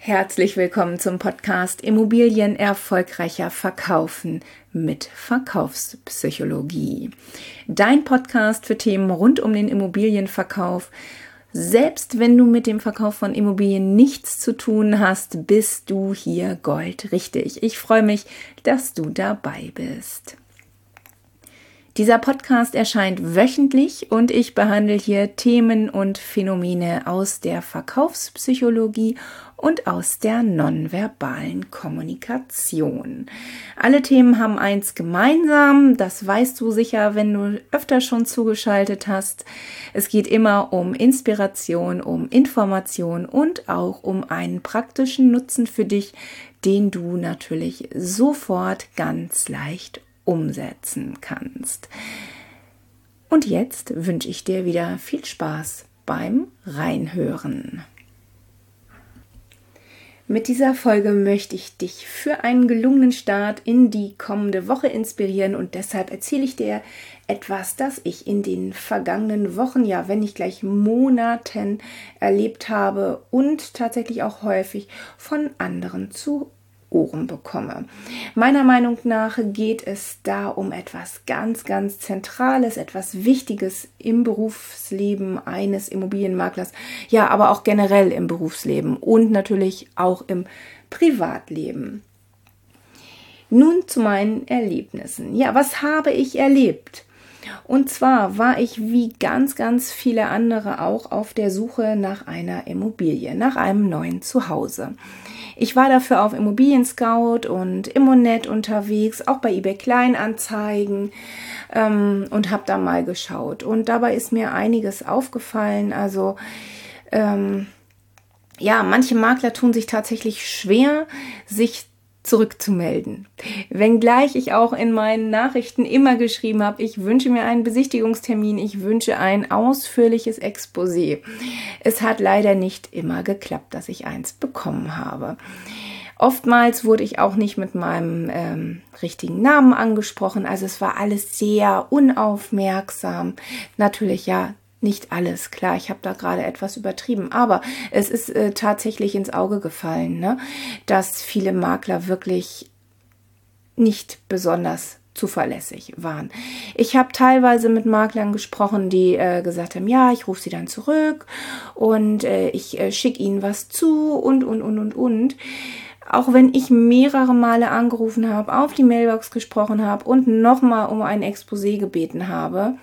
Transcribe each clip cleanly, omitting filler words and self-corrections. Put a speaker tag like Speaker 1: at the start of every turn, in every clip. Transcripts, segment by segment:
Speaker 1: Herzlich willkommen zum Podcast Immobilien erfolgreicher verkaufen mit Verkaufspsychologie. Dein Podcast für Themen rund um den Immobilienverkauf. Selbst wenn du mit dem Verkauf von Immobilien nichts zu tun hast, bist du hier goldrichtig. Ich freue mich, dass du dabei bist. Dieser Podcast erscheint wöchentlich und ich behandle hier Themen und Phänomene aus der Verkaufspsychologie und aus der nonverbalen Kommunikation. Alle Themen haben eins gemeinsam, das weißt du sicher, wenn du öfter schon zugeschaltet hast. Es geht immer um Inspiration, um Information und auch um einen praktischen Nutzen für dich, den du natürlich sofort ganz leicht umsetzen kannst. Und jetzt wünsche ich dir wieder viel Spaß beim Reinhören. Mit dieser Folge möchte ich dich für einen gelungenen Start in die kommende Woche inspirieren und deshalb erzähle ich dir etwas, das ich in den vergangenen Wochen, ja wenn nicht gleich Monaten erlebt habe und tatsächlich auch häufig von anderen zu Ohren bekomme. Meiner Meinung nach geht es da um etwas ganz, ganz Zentrales, etwas Wichtiges im Berufsleben eines Immobilienmaklers, ja, aber auch generell im Berufsleben und natürlich auch im Privatleben. Nun zu meinen Erlebnissen. Ja, was habe ich erlebt? Und zwar war ich wie ganz, ganz viele andere auch auf der Suche nach einer Immobilie, nach einem neuen Zuhause. Ich war dafür auf Immobilien Scout und Immonet unterwegs, auch bei eBay Kleinanzeigen und habe da mal geschaut. Und dabei ist mir einiges aufgefallen. Also manche Makler tun sich tatsächlich schwer, sich zurückzumelden. Wenngleich ich auch in meinen Nachrichten immer geschrieben habe, ich wünsche mir einen Besichtigungstermin, ich wünsche ein ausführliches Exposé. Es hat leider nicht immer geklappt, dass ich eins bekommen habe. Oftmals wurde ich auch nicht mit meinem richtigen Namen angesprochen, also es war alles sehr unaufmerksam. Natürlich nicht alles, klar, ich habe da gerade etwas übertrieben, aber es ist tatsächlich ins Auge gefallen, ne, dass viele Makler wirklich nicht besonders zuverlässig waren. Ich habe teilweise mit Maklern gesprochen, die gesagt haben, ja, ich rufe sie dann zurück und ich schicke ihnen was zu und. Auch wenn ich mehrere Male angerufen habe, auf die Mailbox gesprochen habe und nochmal um ein Exposé gebeten habe,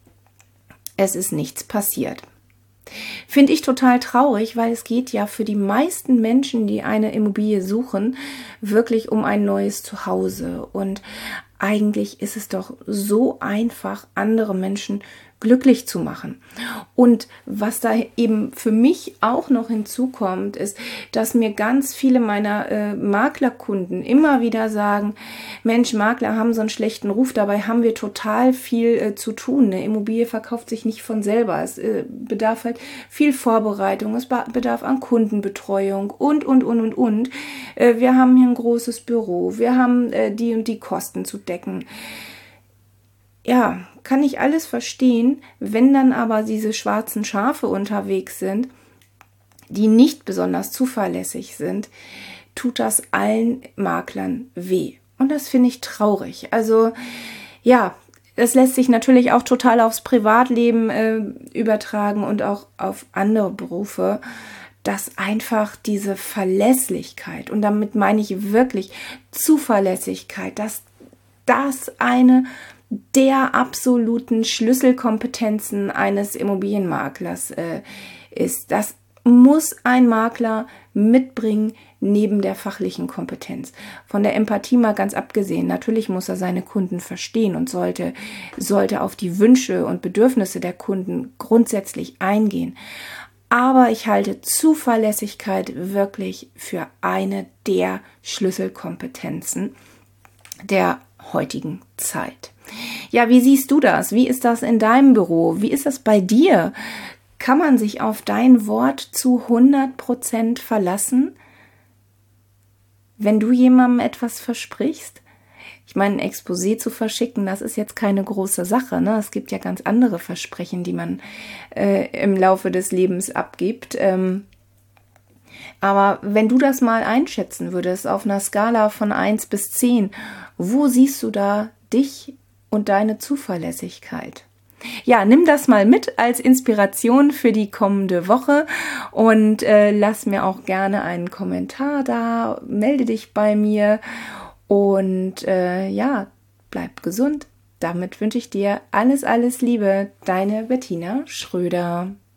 Speaker 1: es ist nichts passiert. Finde ich total traurig, weil es geht ja für die meisten Menschen, die eine Immobilie suchen, wirklich um ein neues Zuhause. Und eigentlich ist es doch so einfach, andere Menschen glücklich zu machen. Und was da eben für mich auch noch hinzukommt, ist, dass mir ganz viele meiner Maklerkunden immer wieder sagen, Mensch, Makler haben so einen schlechten Ruf, dabei haben wir total viel zu tun. Eine Immobilie verkauft sich nicht von selber. Es bedarf halt viel Vorbereitung, es bedarf an Kundenbetreuung und. Wir haben hier ein großes Büro, wir haben die und die Kosten zu decken. Ja, kann ich alles verstehen, wenn dann aber diese schwarzen Schafe unterwegs sind, die nicht besonders zuverlässig sind, tut das allen Maklern weh. Und das finde ich traurig. Also ja, das lässt sich natürlich auch total aufs Privatleben übertragen und auch auf andere Berufe, dass einfach diese Verlässlichkeit, und damit meine ich wirklich Zuverlässigkeit, dass das eine der absoluten Schlüsselkompetenzen eines Immobilienmaklers ist. Das muss ein Makler mitbringen neben der fachlichen Kompetenz. Von der Empathie mal ganz abgesehen. Natürlich muss er seine Kunden verstehen und sollte auf die Wünsche und Bedürfnisse der Kunden grundsätzlich eingehen. Aber ich halte Zuverlässigkeit wirklich für eine der Schlüsselkompetenzen der heutigen Zeit. Ja, wie siehst du das? Wie ist das in deinem Büro? Wie ist das bei dir? Kann man sich auf dein Wort zu 100% verlassen, wenn du jemandem etwas versprichst? Ich meine, ein Exposé zu verschicken, das ist jetzt keine große Sache, ne? Es gibt ja ganz andere Versprechen, die man im Laufe des Lebens abgibt. Aber wenn du das mal einschätzen würdest auf einer Skala von 1 bis 10, wo siehst du da dich und deine Zuverlässigkeit? Ja, nimm das mal mit als Inspiration für die kommende Woche und lass mir auch gerne einen Kommentar da, melde dich bei mir und bleib gesund. Damit wünsche ich dir alles, alles Liebe. Deine Bettina Schröder.